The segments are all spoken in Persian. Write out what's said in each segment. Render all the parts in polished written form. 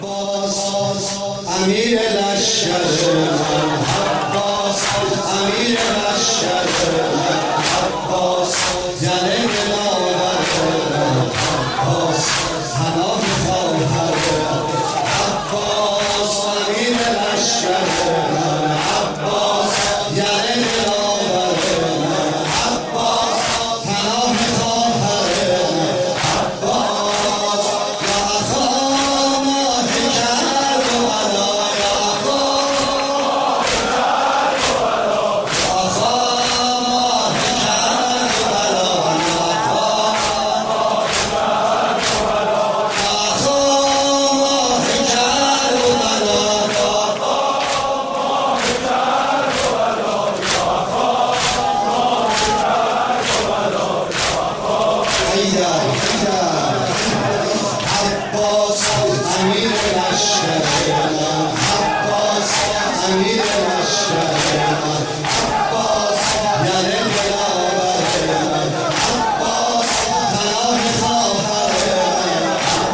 عباس امیر لشکر من، عباس امیر لشکر من، عباس گله دلاور من، عباس پناه خواهر من، عباس امیر لشکر من، عباس گله دلاور من، عباس پناه خواهر من، عباس یا اخا ماه کربلا، یا اخا ماه کربلا، یا اخا ماه کربلا، یا اخا ماه کربلا، یا اخا ماه کربلا، یا اخا ماه کربلا، یا اخا ماه کربلا، حیدر حیدر عباس امیر لشکر من، عباس امیر لشکر من، عباس گله دلاور من، عباس پناه خواهر من،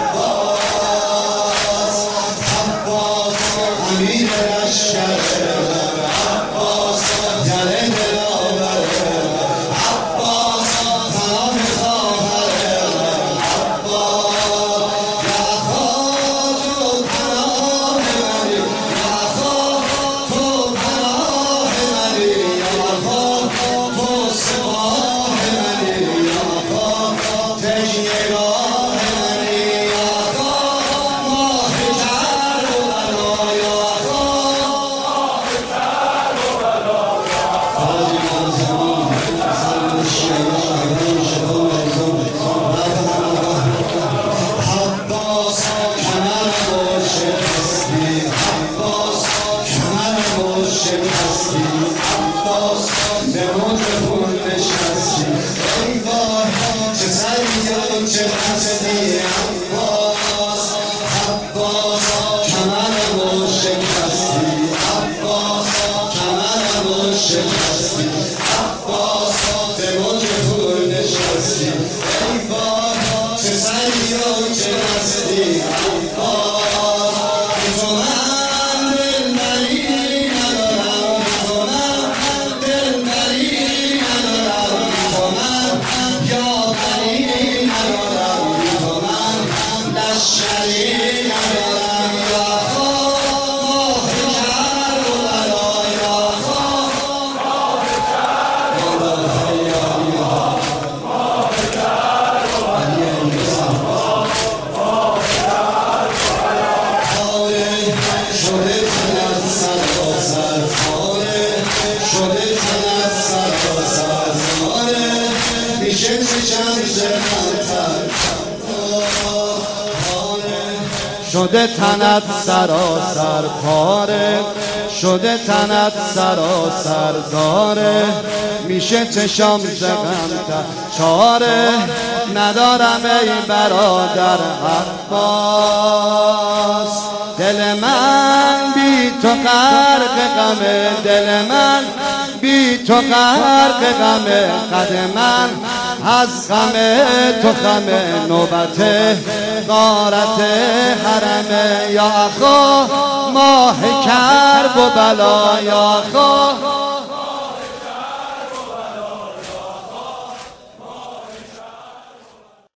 عباس عباس امیر لشکر من، عباس گله دلاور من، عباس پناه خواهر من، عباس یا اخا تو پناه منی، یا اخا تو پناه منی، یا اخا تو سپاه منی، یا اخا تکیه گاه منی، یا اخا ماه کربلا، یا اخا ماه کربلا، خارج من زمان سلم الشیعه عباس کمرمو شکستی، عباس کمرمو شکستی، عباس به موج خون نشستی، ای وای چه سری و چه پستی، عباس عباس کمرمو شکستی، عباس کمرمو شکستی، عباس به موج خون نشستی، ای وای چه سری و چه پستی، عباس بی تو من دلبری ندارم، بی تو من دلبری ندارم، بی تو من یاوری ندارم، بی تو من لشکری ندارم، یا اخا ماه کربلا، یا اخا ماه کربلا، خیالی ها ماه کربلا، علی پاره شده تنت سراسر، پاره شده تنت سراسر، پاره میشه چشم زمانتر، پاره شده تنت سراسر، پاره شده تنت سراسر، داره میشه چشام زغمتر، چاره ندارم ای برادر عباس، دل من بی تو غرق غمه، دل من بی تو غرق غمه، قد من از غم تو غمه، نوبت غارت حرمه، یا اخا ماه کرب و بلا، یا اخا